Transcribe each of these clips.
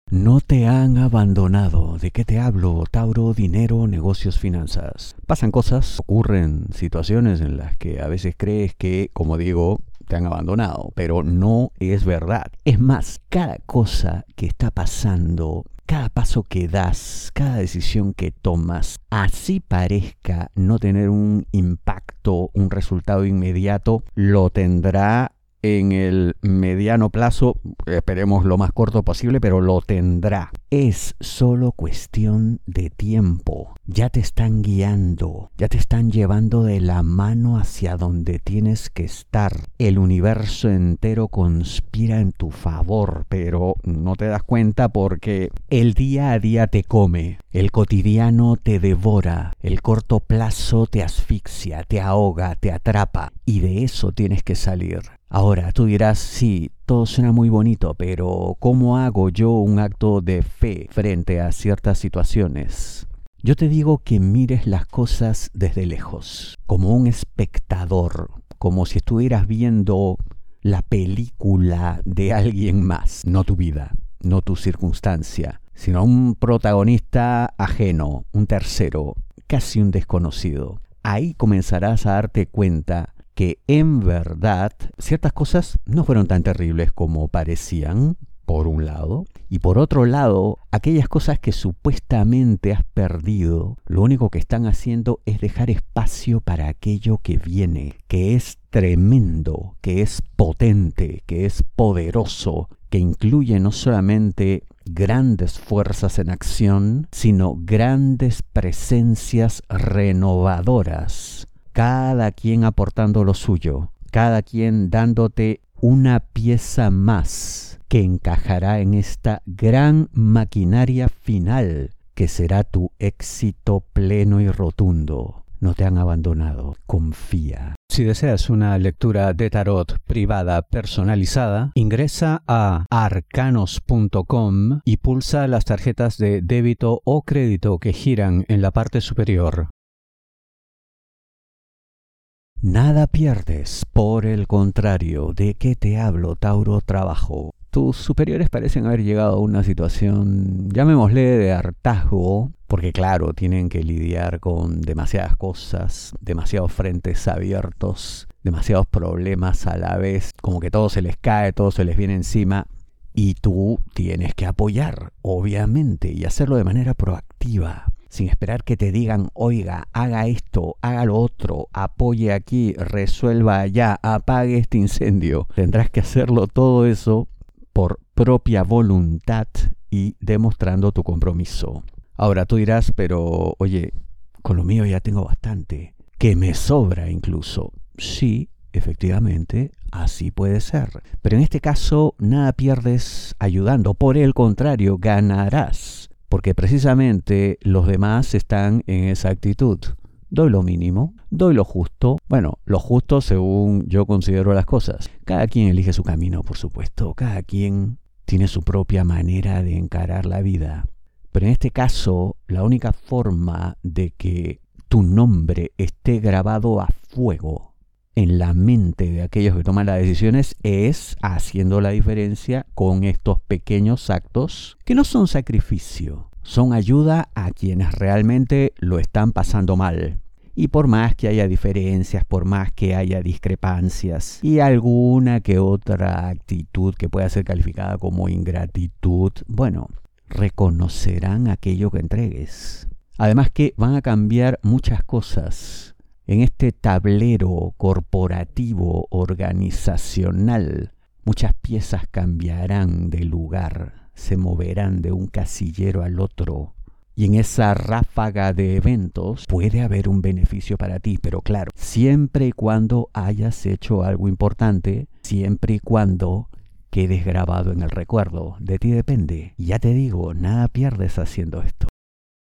No te han abandonado. ¿De qué te hablo? Tauro, dinero, negocios, finanzas. Pasan cosas, ocurren situaciones en las que a veces crees que, como digo, te han abandonado, pero no es verdad. Es más, cada cosa que está pasando, cada paso que das, cada decisión que tomas, así parezca no tener un impacto, un resultado inmediato, lo tendrá en el mediano plazo, esperemos lo más corto posible, pero lo tendrá. Es solo cuestión de tiempo. Ya te están guiando, ya te están llevando de la mano hacia donde tienes que estar. El universo entero conspira en tu favor, pero no te das cuenta porque el día a día te come, el cotidiano te devora, el corto plazo te asfixia, te ahoga, te atrapa, y de eso tienes que salir. Ahora, tú dirás, sí, todo suena muy bonito, pero ¿cómo hago yo un acto de fe frente a ciertas situaciones? Yo te digo que mires las cosas desde lejos, como un espectador, como si estuvieras viendo la película de alguien más, no tu vida, no tu circunstancia, sino un protagonista ajeno, un tercero, casi un desconocido. Ahí comenzarás a darte cuenta que en verdad ciertas cosas no fueron tan terribles como parecían, por un lado, y por otro lado, aquellas cosas que supuestamente has perdido, lo único que están haciendo es dejar espacio para aquello que viene, que es tremendo, que es potente, que es poderoso, que incluye no solamente grandes fuerzas en acción, sino grandes presencias renovadoras. Cada quien aportando lo suyo, cada quien dándote una pieza más que encajará en esta gran maquinaria final que será tu éxito pleno y rotundo. No te han abandonado, confía. Si deseas una lectura de tarot privada personalizada, ingresa a arcanos.com y pulsa las tarjetas de débito o crédito que giran en la parte superior. Nada pierdes, por el contrario. ¿De qué te hablo, Tauro? Trabajo. Tus superiores parecen haber llegado a una situación, llamémosle de hartazgo, porque claro, tienen que lidiar con demasiadas cosas, demasiados frentes abiertos, demasiados problemas a la vez, como que todo se les cae, todo se les viene encima, y tú tienes que apoyar, obviamente, y hacerlo de manera proactiva. Sin esperar que te digan, oiga, haga esto, haga lo otro, apoye aquí, resuelva allá, apague este incendio. Tendrás que hacerlo todo eso por propia voluntad y demostrando tu compromiso. Ahora tú dirás, pero oye, con lo mío ya tengo bastante, que me sobra incluso. Sí, efectivamente, así puede ser. Pero en este caso, nada pierdes ayudando. Por el contrario, ganarás. Porque precisamente los demás están en esa actitud. Doy lo mínimo, doy lo justo. Bueno, lo justo según yo considero las cosas. Cada quien elige su camino, por supuesto. Cada quien tiene su propia manera de encarar la vida. Pero en este caso, la única forma de que tu nombre esté grabado a fuego en la mente de aquellos que toman las decisiones es haciendo la diferencia con estos pequeños actos que no son sacrificio, son ayuda a quienes realmente lo están pasando mal. Y por más que haya diferencias, por más que haya discrepancias y alguna que otra actitud que pueda ser calificada como ingratitud, bueno, reconocerán aquello que entregues. Además que van a cambiar muchas cosas. En este tablero corporativo, organizacional, muchas piezas cambiarán de lugar, se moverán de un casillero al otro. Y en esa ráfaga de eventos puede haber un beneficio para ti, pero claro, siempre y cuando hayas hecho algo importante, siempre y cuando quedes grabado en el recuerdo. De ti depende. Y ya te digo, nada pierdes haciendo esto.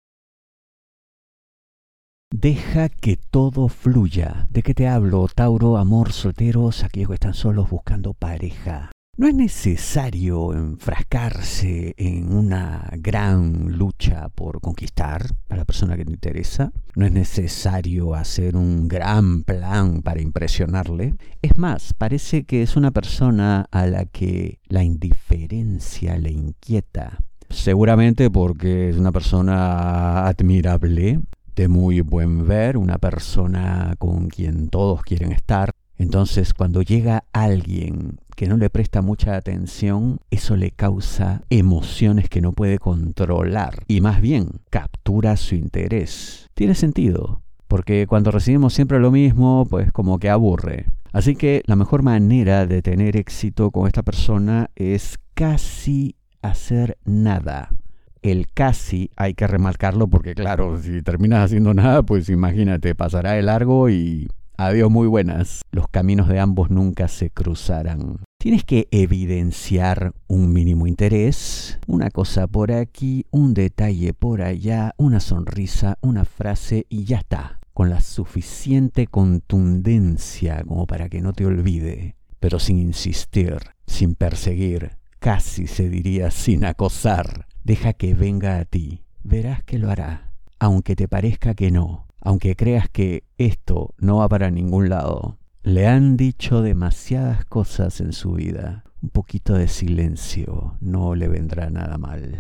Deja que todo fluya. ¿De qué te hablo, Tauro? Amor, solteros, aquellos que están solos buscando pareja. No es necesario enfrascarse en una gran lucha por conquistar a la persona que te interesa. No es necesario hacer un gran plan para impresionarle. Es más, parece que es una persona a la que la indiferencia le inquieta. Seguramente porque es una persona admirable, de muy buen ver, una persona con quien todos quieren estar. Entonces, cuando llega alguien que no le presta mucha atención, eso le causa emociones que no puede controlar y más bien captura su interés. Tiene sentido, porque cuando recibimos siempre lo mismo, pues como que aburre. Así que la mejor manera de tener éxito con esta persona es casi hacer nada. El casi hay que remarcarlo porque claro, si terminas haciendo nada, pues imagínate, pasará de largo y adiós muy buenas. Los caminos de ambos nunca se cruzarán. Tienes que evidenciar un mínimo interés, una cosa por aquí, un detalle por allá, una sonrisa, una frase y ya está. Con la suficiente contundencia como para que no te olvide, pero sin insistir, sin perseguir, casi se diría sin acosar. Deja que venga a ti, verás que lo hará, aunque te parezca que no, aunque creas que esto no va para ningún lado. Le han dicho demasiadas cosas en su vida, un poquito de silencio no le vendrá nada mal.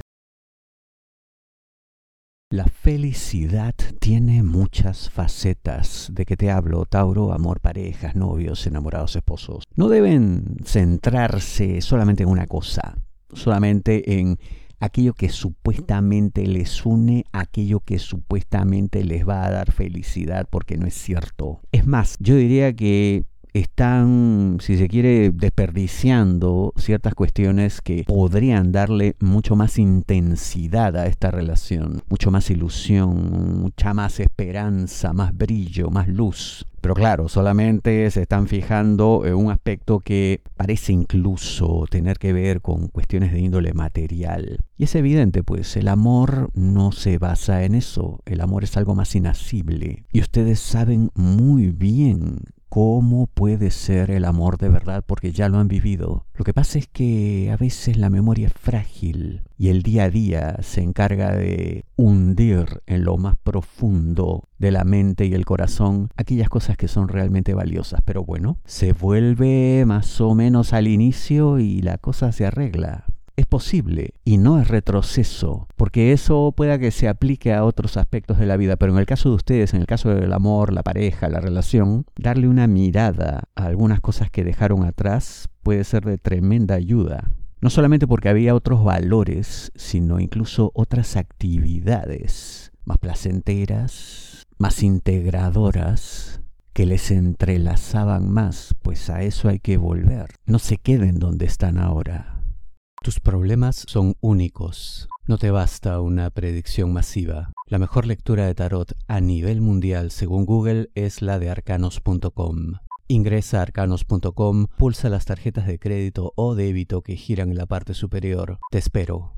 La felicidad tiene muchas facetas. ¿De qué te hablo, Tauro? Amor, parejas, novios, enamorados, esposos. No deben centrarse solamente en una cosa, solamente en aquello que supuestamente les une, aquello que supuestamente les va a dar felicidad, porque no es cierto. Es más, yo diría que están, si se quiere, desperdiciando ciertas cuestiones que podrían darle mucho más intensidad a esta relación, mucho más ilusión, mucha más esperanza, más brillo, más luz. Pero claro, solamente se están fijando en un aspecto que parece incluso tener que ver con cuestiones de índole material. Y es evidente, pues, el amor no se basa en eso. El amor es algo más inacible. Y ustedes saben muy bien cómo puede ser el amor de verdad porque ya lo han vivido. Lo que pasa es que a veces la memoria es frágil y el día a día se encarga de hundir en lo más profundo de la mente y el corazón aquellas cosas que son realmente valiosas. Pero bueno, se vuelve más o menos al inicio y la cosa se arregla. Es posible y no es retroceso, porque eso pueda que se aplique a otros aspectos de la vida, pero en el caso de ustedes, en el caso del amor, la pareja, la relación, darle una mirada a algunas cosas que dejaron atrás puede ser de tremenda ayuda. No solamente porque había otros valores, sino incluso otras actividades más placenteras, más integradoras, que les entrelazaban más, pues a eso hay que volver. No se queden donde están ahora. Tus problemas son únicos. No te basta una predicción masiva. La mejor lectura de tarot a nivel mundial, según Google, es la de arcanos.com. Ingresa a arcanos.com, pulsa las tarjetas de crédito o débito que giran en la parte superior. Te espero.